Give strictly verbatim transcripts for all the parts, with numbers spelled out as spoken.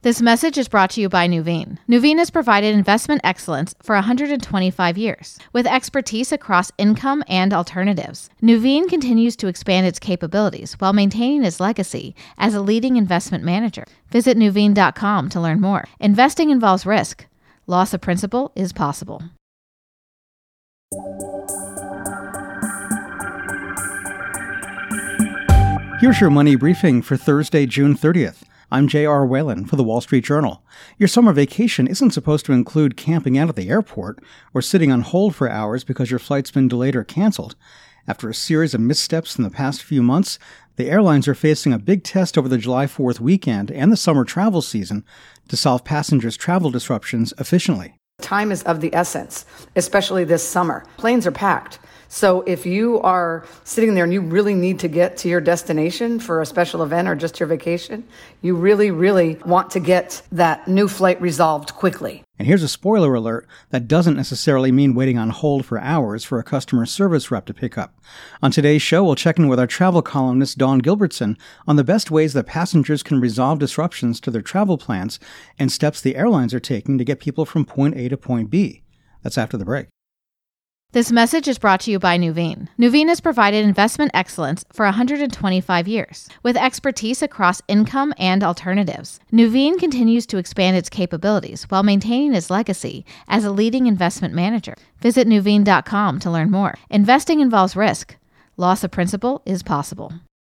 This message is brought to you by Nuveen. Nuveen has provided investment excellence for one hundred twenty-five years, with expertise across income and alternatives. Nuveen continues to expand its capabilities while maintaining its legacy as a leading investment manager. Visit Nuveen dot com to learn more. Investing involves risk. Loss of principal is possible. Here's your money briefing for Thursday, June thirtieth. I'm J R. Whalen for the Wall Street Journal. Your summer vacation isn't supposed to include camping out at the airport or sitting on hold for hours because your flight's been delayed or canceled. After a series of missteps in the past few months, the airlines are facing a big test over the July fourth weekend and the summer travel season to solve passengers' travel disruptions efficiently. Time is of the essence, especially this summer. Planes are packed. So if you are sitting there and you really need to get to your destination for a special event or just your vacation, you really, really want to get that new flight resolved quickly. And here's a spoiler alert that doesn't necessarily mean waiting on hold for hours for a customer service rep to pick up. On today's show, we'll check in with our travel columnist Dawn Gilbertson on the best ways that passengers can resolve disruptions to their travel plans and steps the airlines are taking to get people from point A to point B. That's after the break. This message is brought to you by Nuveen. Nuveen has provided investment excellence for one hundred twenty-five years, with expertise across income and alternatives. Nuveen continues to expand its capabilities while maintaining its legacy as a leading investment manager. Visit Nuveen dot com to learn more. Investing involves risk. Loss of principal is possible.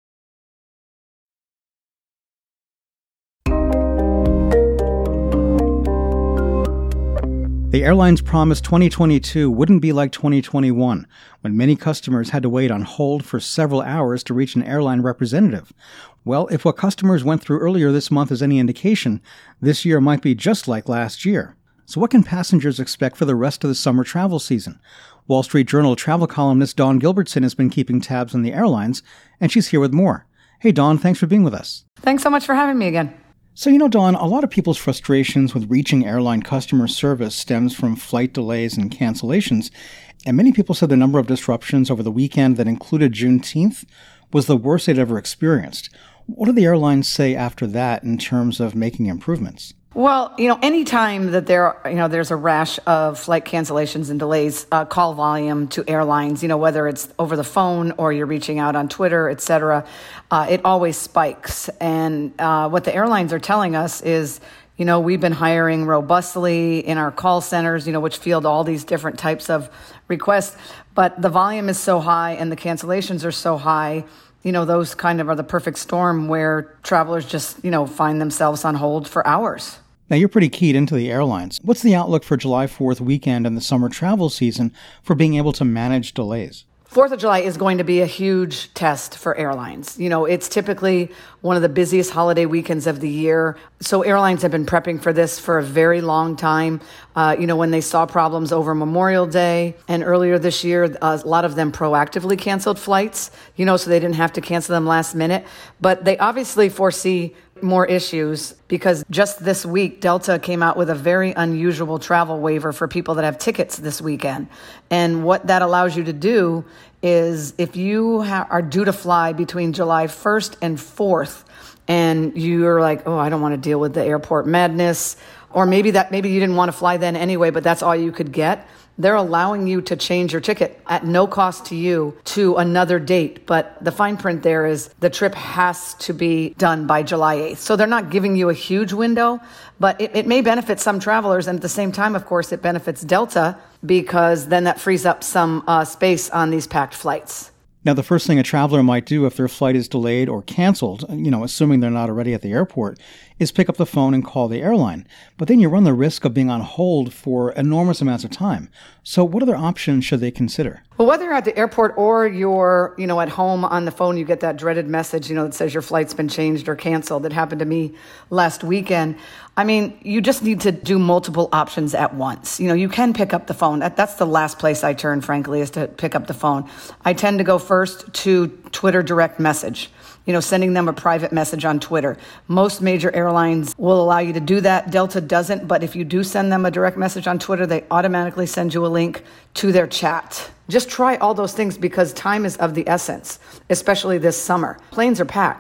The airlines promised twenty twenty-two wouldn't be like twenty twenty-one, when many customers had to wait on hold for several hours to reach an airline representative. Well, if what customers went through earlier this month is any indication, this year might be just like last year. So what can passengers expect for the rest of the summer travel season? Wall Street Journal travel columnist Dawn Gilbertson has been keeping tabs on the airlines, and she's here with more. Hey, Dawn, thanks for being with us. Thanks so much for having me again. So, you know, Dawn, a lot of people's frustrations with reaching airline customer service stems from flight delays and cancellations. And many people said the number of disruptions over the weekend that included Juneteenth was the worst they'd ever experienced. What do the airlines say after that in terms of making improvements? Well, you know, anytime that there, you know, there's a rash of flight cancellations and delays, uh, call volume to airlines, you know, whether it's over the phone or you're reaching out on Twitter, et cetera, uh, it always spikes. And uh, what the airlines are telling us is, you know, we've been hiring robustly in our call centers, you know, which field all these different types of requests. But the volume is so high and the cancellations are so high. You know, those kind of are the perfect storm where travelers just, you know, find themselves on hold for hours. Now, you're pretty keyed into the airlines. What's the outlook for July fourth weekend and the summer travel season for being able to manage delays? Fourth of July is going to be a huge test for airlines. You know, it's typically one of the busiest holiday weekends of the year. So airlines have been prepping for this for a very long time. Uh, you know, when they saw problems over Memorial Day and earlier this year, a lot of them proactively canceled flights, you know, so they didn't have to cancel them last minute. But they obviously foresee more issues because just this week, Delta came out with a very unusual travel waiver for people that have tickets this weekend. And what that allows you to do is if you ha- are due to fly between July first and fourth, and you're like, oh, I don't want to deal with the airport madness, or maybe that maybe you didn't want to fly then anyway, but that's all you could get, they're allowing you to change your ticket at no cost to you to another date. But the fine print there is the trip has to be done by July eighth. So they're not giving you a huge window, but it, it may benefit some travelers. And at the same time, of course, it benefits Delta because then that frees up some uh, space on these packed flights. Now, the first thing a traveler might do if their flight is delayed or canceled, you know, assuming they're not already at the airport, is pick up the phone and call the airline. But then you run the risk of being on hold for enormous amounts of time. So what other options should they consider? Well, whether you're at the airport or you're, you know, at home on the phone, you get that dreaded message, you know, that says your flight's been changed or canceled. It happened to me last weekend. I mean, you just need to do multiple options at once. You know, you can pick up the phone. That, that's the last place I turn, frankly, is to pick up the phone. I tend to go first to Twitter direct message. You know, sending them a private message on Twitter. Most major airlines will allow you to do that. Delta doesn't, but if you do send them a direct message on Twitter, they automatically send you a link to their chat. Just try all those things because time is of the essence, especially this summer. Planes are packed.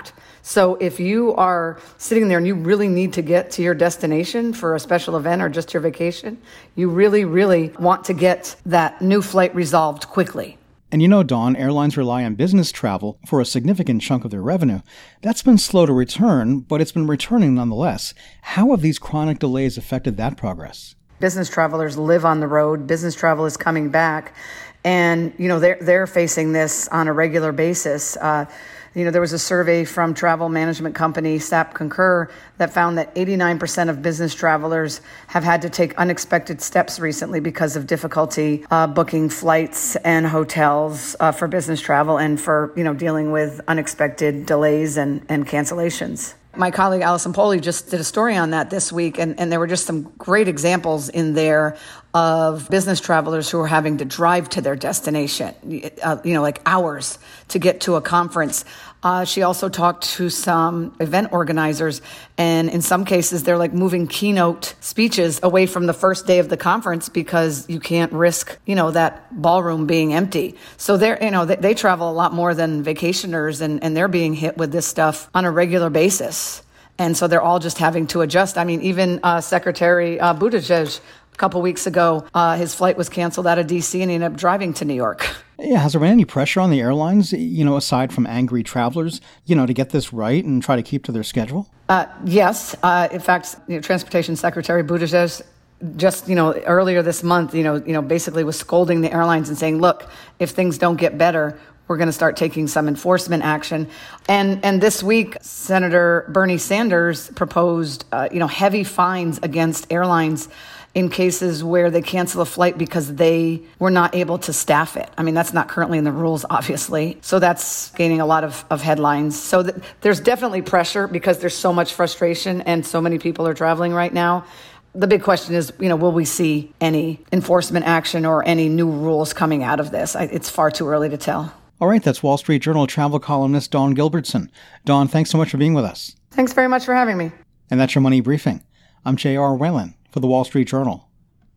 So if you are sitting there and you really need to get to your destination for a special event or just your vacation, you really, really want to get that new flight resolved quickly. And you know, Dawn, airlines rely on business travel for a significant chunk of their revenue. That's been slow to return, but it's been returning nonetheless. How have these chronic delays affected that progress? Business travelers live on the road. Business travel is coming back. And, you know, they're, they're facing this on a regular basis. Uh, you know, there was a survey from travel management company S A P Concur that found that eighty-nine percent of business travelers have had to take unexpected steps recently because of difficulty uh, booking flights and hotels uh, for business travel and for, you know, dealing with unexpected delays and, and cancellations. My colleague Allison Poley just did a story on that this week, and, and there were just some great examples in there of business travelers who are having to drive to their destination, uh, you know, like hours to get to a conference. Uh, she also talked to some event organizers, and in some cases, they're like moving keynote speeches away from the first day of the conference because you can't risk, you know, that ballroom being empty. So they're, you know, they, they travel a lot more than vacationers, and, and they're being hit with this stuff on a regular basis. And so they're all just having to adjust. I mean, even uh, Secretary uh, Buttigieg, a couple weeks ago, uh, his flight was canceled out of D C and he ended up driving to New York. Yeah, has there been any pressure on the airlines, you know, aside from angry travelers, you know, to get this right and try to keep to their schedule? Uh, yes. Uh, in fact, you know, Transportation Secretary Buttigieg just, you know, earlier this month, you know, you know, basically was scolding the airlines and saying, look, if things don't get better, we're going to start taking some enforcement action. And and this week, Senator Bernie Sanders proposed, uh, you know, heavy fines against airlines in cases where they cancel a flight because they were not able to staff it. I mean, that's not currently in the rules, obviously. So that's gaining a lot of, of headlines. So th- there's definitely pressure because there's so much frustration and so many people are traveling right now. The big question is, you know, will we see any enforcement action or any new rules coming out of this? I, it's far too early to tell. All right, that's Wall Street Journal travel columnist Dawn Gilbertson. Dawn, thanks so much for being with us. Thanks very much for having me. And that's your Money Briefing. I'm J R. Whalen for the Wall Street Journal.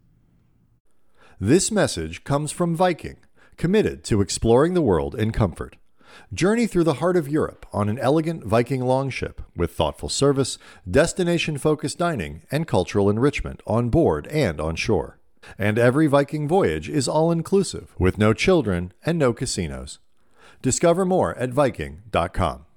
This message comes from Viking, committed to exploring the world in comfort. Journey through the heart of Europe on an elegant Viking longship with thoughtful service, destination-focused dining, and cultural enrichment on board and on shore. And every Viking voyage is all-inclusive, with no children and no casinos. Discover more at Viking dot com.